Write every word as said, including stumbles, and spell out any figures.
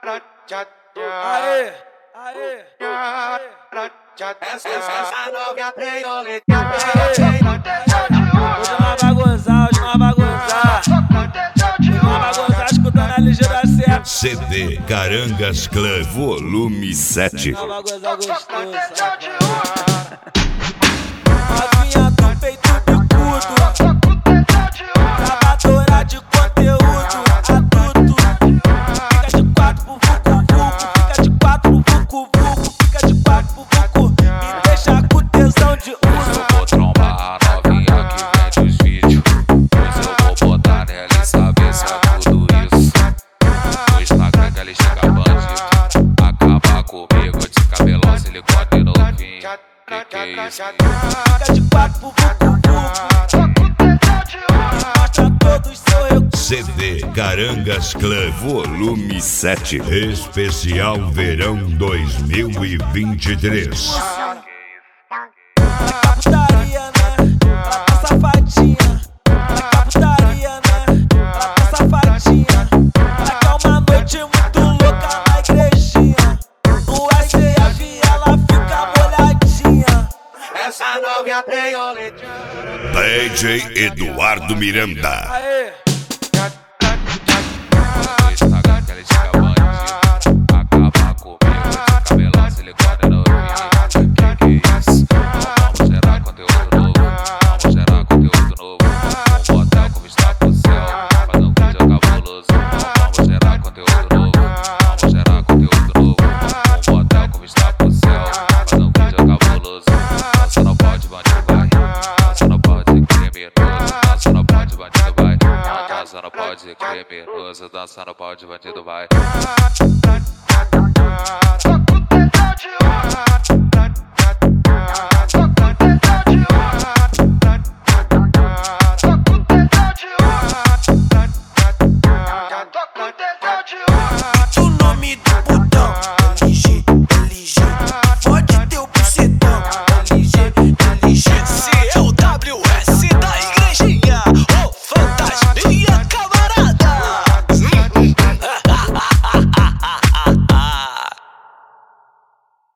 Aê, aê, aê. Essa, essa novinha preoleta. Hoje nós vai gozar, hoje nós vai gozar. Hoje nós vai gozar escutando a ligeira certa. C D Carangas Clã Volume sete. Nós vai gozar gostoso. Novinha do peito bicudo, gravadora de conteúdo adulto. Fica de quatro pro vucu vucu, fica de quatro pro vucu vucu, fica de quatro pro vucu. Me deixa com tesão de uso. Eu vou trombar a novinha que vende os vídeos. Pois eu vou botar nela e saber se é tudo isso. No Instagram que ela chega bandido, acaba comigo de cabelão, silicone novinho. Que que é isso? Fica de quatro pro vucu vucu, mostra todos seu recurso. C D Carangas Clã Volume sete. Especial Verão dois mil e vinte e três. Ela putaria, né? Ela tá safadinha. Ela putaria, né? Ela tá safadinha. Ela quer uma noite muito louca na igrejinha. No S F ela fica molhadinha. Essa novinha preoleta. D J Eduardo Miranda. Aê! No Instagram que ela chega bandido, acaba comigo de cabelão, silicone novinho. Que que é isso? Vamos gerar conteúdo novo, vamos gerar conteúdo novo. Um motel com vista pro céu, fazer um vídeo cabuloso. Vamos gerar conteúdo novo, vamos gerar conteúdo novo. Um motel com vista pro céu, fazer um vídeo cabuloso. Dança não pode, bandido vai. Dança não pode, criminoso. Dança não pode, bandido vai. Dança não pode, criminoso. Dança não pode, bandido vai.